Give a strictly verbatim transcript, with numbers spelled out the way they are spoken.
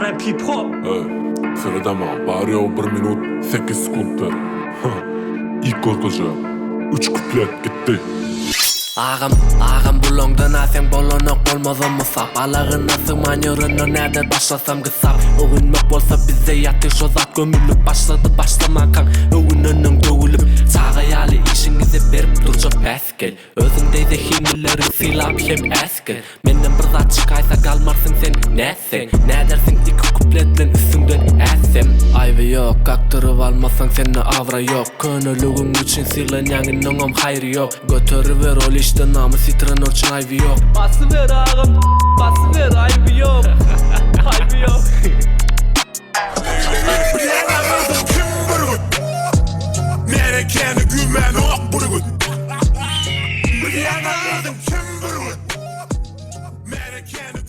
rap hip hop. Ferdama Mario bir minut sekiz sekundlar. İlk ortaca üç kuplet gitti. Ağam, ağam bulongdan aseng bolonoq bolmazam musap. Alağın asık manyorunu nerede başlasam kısap. Övünmek bolsa bize yatır şu zat gömülüp başladı başlamakan. Övününün dövülüp sağayalı işinizi berip duracak peskel. Özündeyse himileri silap hem eskel. Menden bir zat çıkaysa kalmarsın sen nesen. Ne dersin iki kupletle üstünden esem. Ayvı yok, kaktırıp almasan seni avra yok. Könülüğün için silen yangın oğam hayrı yok. Götürüver ol işte namı sitren orçun ayvı yok. Basıver ağam, basıver ayvı yok. Ayvı yok. Merekeni gümen ok burgut. Merekeni